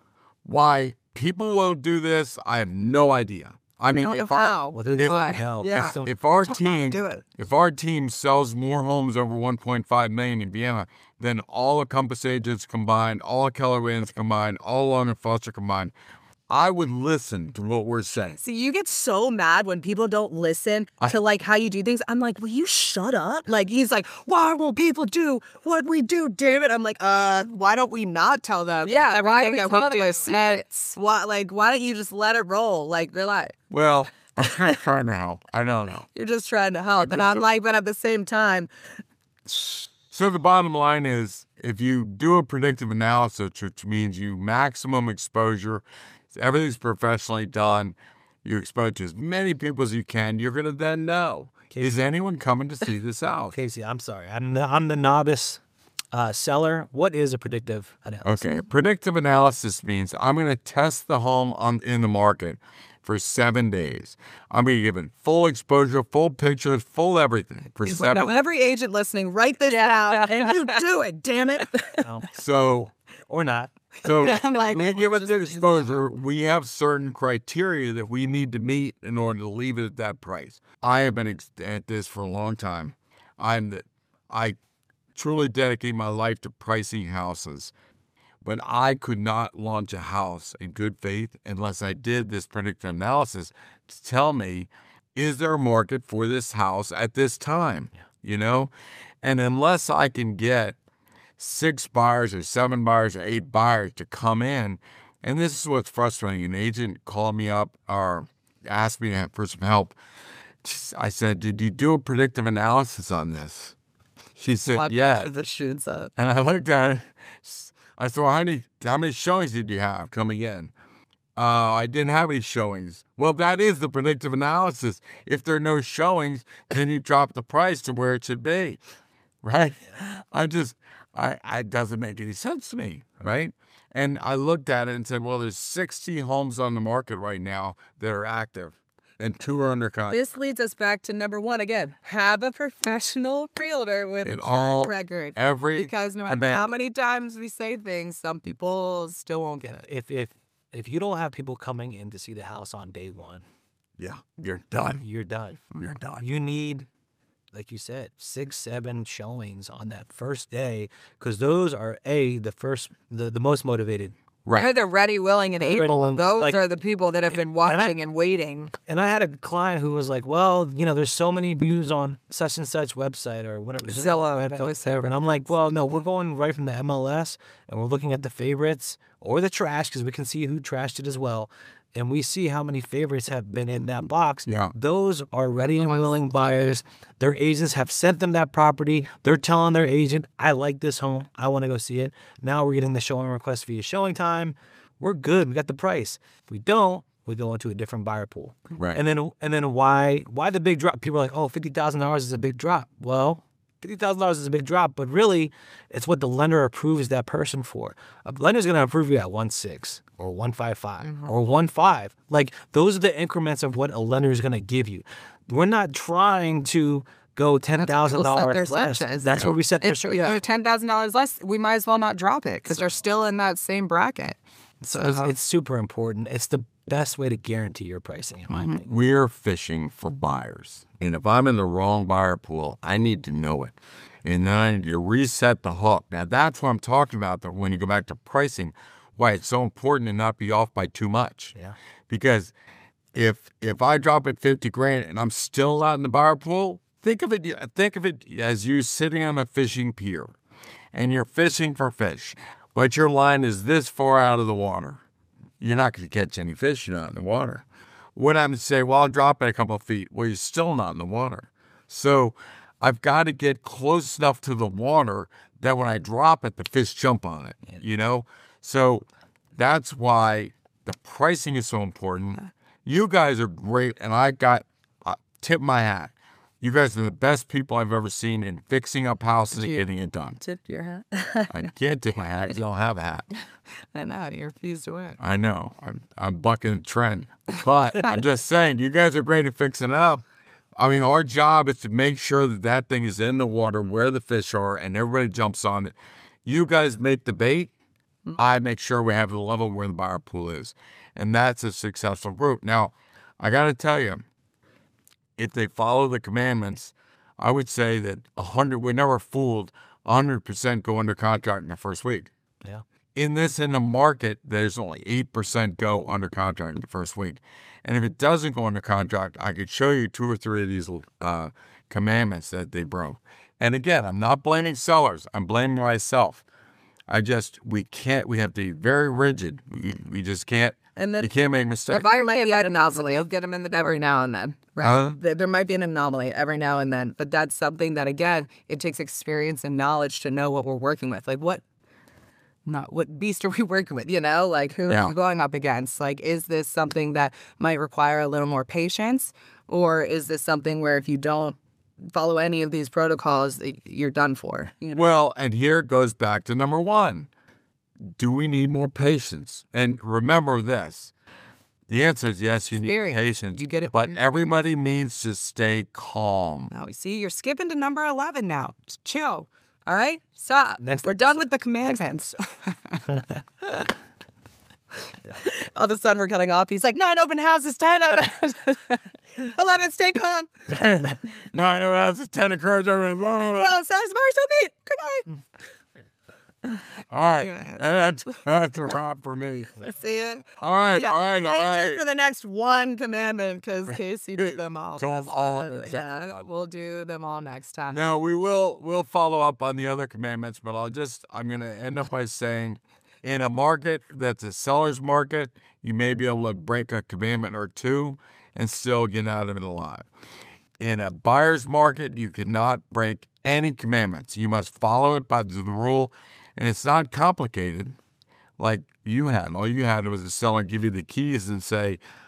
why people won't do this, I have no idea. I mean, if our, How? Well, there's If- no help. Yeah. That's so- if our team Do it. if our team sells more homes over one point five million in Vienna than all the Compass agents combined, all the Keller Williams combined, all Long and Foster combined, I would listen to what we're saying. See, you get so mad when people don't listen to like how you do things. I'm like, will you shut up? Like he's like, why won't people do what we do, damn it? I'm like, uh, why don't we not tell them? Yeah, why everything we that tell we them? do? And it's why, like, why don't you just let it roll? Like they're like, Well, I'm trying to help. I don't know. you're just trying to help, and I'm like, but at the same time, So the bottom line is, if you do a predictive analysis, which means you maximum exposure, everything's professionally done, you expose to as many people as you can, you're going to then know, is anyone coming to see this house? Casey, I'm sorry. I'm the, I'm the novice uh, seller. What is a predictive analysis? Okay, predictive analysis means I'm going to test the home on in the market for seven days. I'm going to give it full exposure, full pictures, full everything for now seven. every agent listening, write this down, and you do it, damn it. So, Or not. so I'm like, we give it the exposure. We have certain criteria that we need to meet in order to leave it at that price. I have been ex- at this for a long time. I'm the, I truly dedicate my life to pricing houses. But I could not launch a house in good faith unless I did this predictive analysis to tell me, is there a market for this house at this time? You know? And unless I can get six buyers or seven buyers or eight buyers to come in, and this is what's frustrating. An agent called me up or asked me for some help. I said, did you do a predictive analysis on this? She said, yeah. the shoots up. And I looked at it. I said, well, how many, how many showings did you have coming in? Uh, I didn't have any showings. Well, that is the predictive analysis. If there are no showings, then you drop the price to where it should be, right? I just, I, I it doesn't make any sense to me, right? And I looked at it and said, well, there's sixty homes on the market right now that are active, and two are under contract. This leads us back to number one again. Have a professional realtor with It a all- track record. Every Because no matter and then- how many times we say things, some people still won't get it. If if if you don't have people coming in to see the house on day one, yeah, you're done. you're done. You're done. You need, like you said, six, seven showings on that first day, because those are a the first, the, the most motivated. They're the ready, willing, and able. Those Like- are the people that have been watching and waiting. And I had a client who was like, "Well, you know, there's so many views on such and such website or whatever, Zillow, whatever." And I'm like, "Well, no, we're going right from the M L S, and we're looking at the favorites or the trash, because we can see who trashed it as well, and we see how many favorites have been in that box. Yeah. Those are ready and willing buyers. Their agents have sent them that property. They're telling their agent, I like this home. I want to go see it. Now we're getting the showing request via showing time. We're good. We got the price. If we don't, we go into a different buyer pool. Right. And then and then why why the big drop? People are like, oh, fifty thousand dollars is a big drop. Well, fifty thousand dollars is a big drop, but really, it's what the lender approves that person for. A lender's going to approve you at one six or one five five or one five. Like, those are the increments of what a lender is going to give you. We're not trying to go ten thousand dollars less. That's where we set If their yeah. ten thousand dollars less, we might as well not drop it because they're still in that same bracket. So it's, it's super important. It's the best way to guarantee your pricing, in my opinion. We're fishing for buyers. And if I'm in the wrong buyer pool, I need to know it. And then I need to reset the hook. Now, that's what I'm talking about that when you go back to pricing, why it's so important to not be off by too much. Yeah. Because if if I drop it fifty grand and I'm still not in the buyer pool, think of it think of it as you sitting on a fishing pier and you're fishing for fish, but your line is this far out of the water. You're not going to catch any fish. You're not in the water. What I'm to say, well, I'll drop it a couple of feet. Well, you're still not in the water. So I've got to get close enough to the water that when I drop it, the fish jump on it, you know? So that's why the pricing is so important. You guys are great, and I got uh, tip my hat. You guys are the best people I've ever seen in fixing up houses and getting it done. Tip your hat. I can't tip my hat because I don't have a hat. I know you refuse to win. I know. I'm, I'm bucking the trend. But I'm just saying, you guys are great at fixing it up. I mean, our job is to make sure that that thing is in the water where the fish are and everybody jumps on it. You guys make the bait. I make sure we have the level where the buyer pool is. And that's a successful group. Now, I got to tell you, if they follow the commandments, I would say that one hundred, we're never fooled, one hundred percent go under contract in the first week. Yeah. In this, in the market, there's only eight percent go under contract in the first week. And if it doesn't go under contract, I could show you two or three of these uh, commandments that they broke. And again, I'm not blaming sellers. I'm blaming myself. I just, we can't, we have to be very rigid. We, we just can't, And then you can't make mistakes. if I might be an anomaly, I'll get them in the every now and then. Right. Huh? There, there might be an anomaly every now and then, but that's something that, again, it takes experience and knowledge to know what we're working with. Like what, not what beast are we working with? You know, like who Yeah. are we going up against? Like, is this something that might require a little more patience, or is this something where if you don't follow any of these protocols, you're done for? You know? Well, and here it goes back to number one. Do we need more patience? And remember this. The answer is yes, you need Experience. patience. You get it. But everybody needs to stay calm. Now, see, you're skipping to number eleven now. Just chill. All right? Stop. Next- We're done with the commandments. All of a sudden, we're cutting off. He's like, nine open houses, ten open eleven, stay calm. No, I know that's a ten occurs. Well, says Marshall Beat. Goodbye. All right. That's, that's a wrap for me. See it? All right. Yeah. All right. All Stay tuned right. for the next one commandment because Casey did them all. So I'm all- Yeah, we'll do them all next time. Now we will we'll follow up on the other commandments, but I'll just I'm gonna end up by saying in a market that's a seller's market, you may be able to break a commandment or two and still get out of it alive. In a buyer's market, you cannot break any commandments. You must follow it by the rule, and it's not complicated like you had. All you had was a seller give you the keys and say,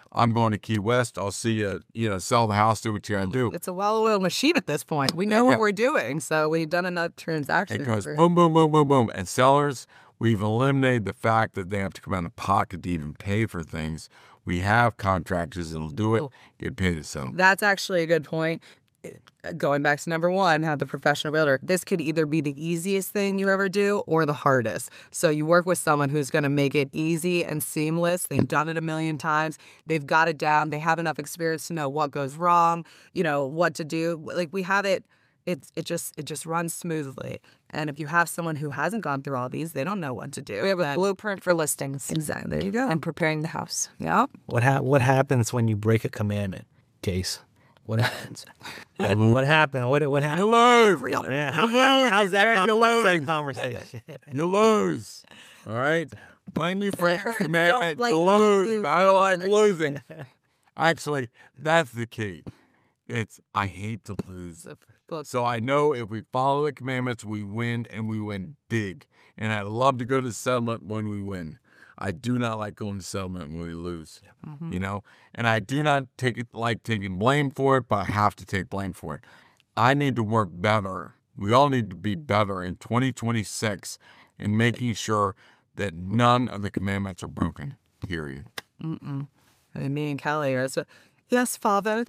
I'm going to Key West. I'll see you, you know, sell the house, do what you got to do. It's a well-oiled machine at this point. We know what we're doing, so we've done enough transactions. It goes boom, boom, boom, boom, boom. And sellers, we've eliminated the fact that they have to come out of pocket to even pay for things. We have contractors that'll do it, get paid to sell. That's actually a good point. Going back to number one, have the professional builder. This could either be the easiest thing you ever do or the hardest. So you work with someone who's going to make it easy and seamless. They've done it a million times. They've got it down. They have enough experience to know what goes wrong, you know, what to do. Like we have it, it, it just it just runs smoothly. And if you have someone who hasn't gone through all these, they don't know what to do. We have a blueprint for listings. Exactly. There you go. And preparing the house. Yeah. What ha- What happens when you break a commandment, Case? What happens? What happened? What what happened? Hello. Yeah. How's that? Hello. Conversation. You lose. All right. Blame me for commandment like to lose. I don't like losing. Actually, that's the key. It's I hate to lose. So I know if we follow the commandments, we win and we win big. And I love to go to settlement when we win. I do not like going to settlement when we lose, mm-hmm. you know, and I do not take it like taking blame for it, but I have to take blame for it. I need to work better. We all need to be better in twenty twenty-six in making sure that none of the commandments are broken, period. Mm-mm. And me and Kelly are so, yes, Father.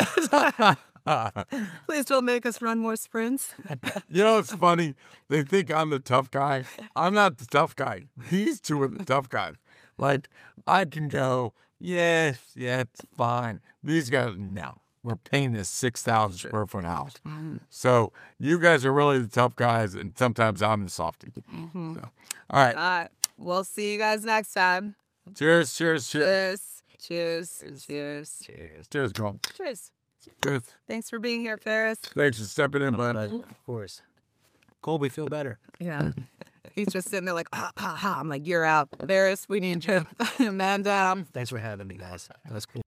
Please don't make us run more sprints. You know, it's funny. They think I'm the tough guy. I'm not the tough guy. These two are the tough guys. Like, I can go, yes, yeah, it's fine. These guys, no. We're paying this six thousand square foot house. Mm-hmm. So you guys are really the tough guys, and sometimes I'm the softy. Mm-hmm. So, all right. All right. We'll see you guys next time. Cheers, cheers, cheers. Cheers. Cheers. Cheers. Cheers. Cheers, girl. Cheers. Cheers. Thanks for being here, Ferris. Thanks for stepping in, bud. Of course. Colby, feel better. Yeah. He's just sitting there like, ha, ha, ha. I'm like, you're out. Ferris, we need you. Man down. Thanks for having me, guys. That's cool.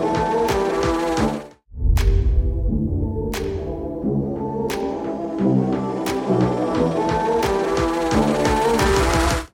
Thank you.